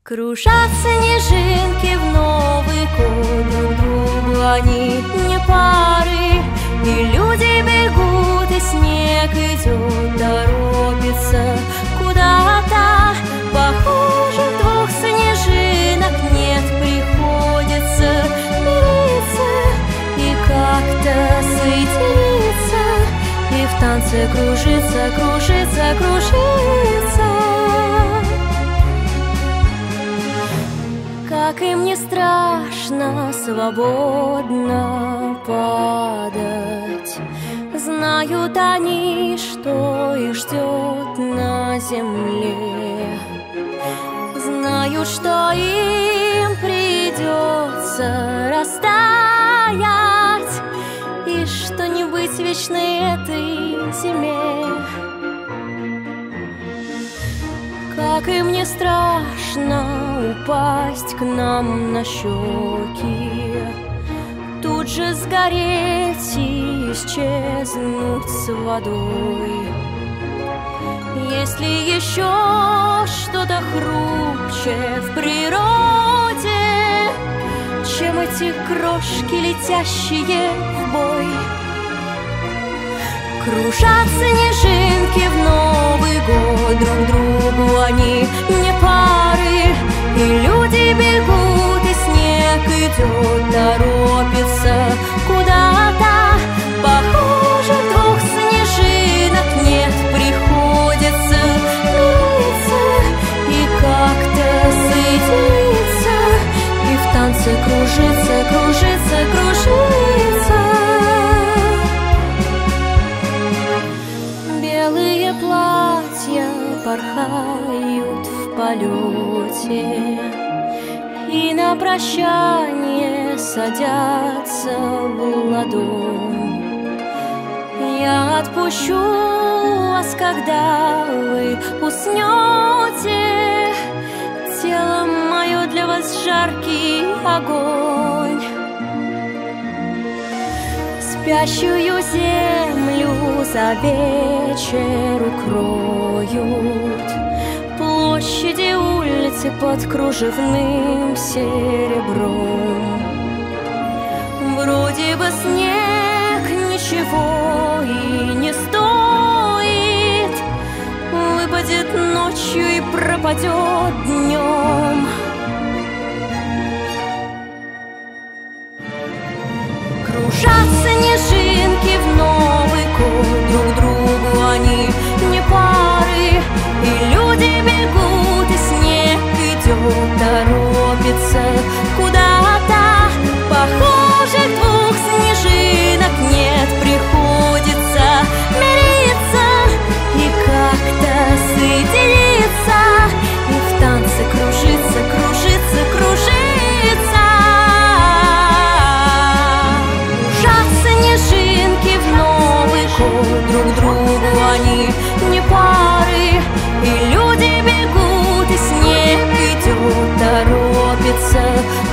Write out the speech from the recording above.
Кружатся снежинки в Новый год, друг другу они не пары. И люди бегут, и снег идет, торопится куда-то. Похоже, двух снежинок нет, приходится мириться и как-то соединиться, и в танце кружиться, кружиться, кружиться. Как им не страшно свободно падать, знают они, что их ждет на земле. Знают, что им придется растаять, и что не быть вечной этой зиме. Как им не страшно упасть к нам на щеки, тут же сгореть и исчезнуть с водой. Если еще что-то хрупче в природе, чем эти крошки, летящие в бой. Кружатся снежинки в Новый год, друг другу они не пары. И люди бегут, и снег идет, торопится куда-то. Похоже, двух снежинок нет, приходится мириться и как-то соединиться, и в танце кружиться, кружиться, кружиться. Белые платья порхают в полете, и на прощание садятся в ладонь. Я отпущу вас, когда вы уснете, тело мое для вас жаркий огонь. Спящую землю за вечер укроют площади, улицы под кружевным серебром. Вроде бы снег ничего и не стоит, выпадет ночью и пропадет днем. Кружатся снежинки в Новый год, друг другу они не пары. И люди бегут, и снег идет, торопится куда-то. Похоже, двух снежинок нет, приходится мириться и как-то соединиться, и в танце кружиться, кружиться, кружиться. Снежинки в Новый год, друг другу они не пары. И люди бегут, и снег идет, торопится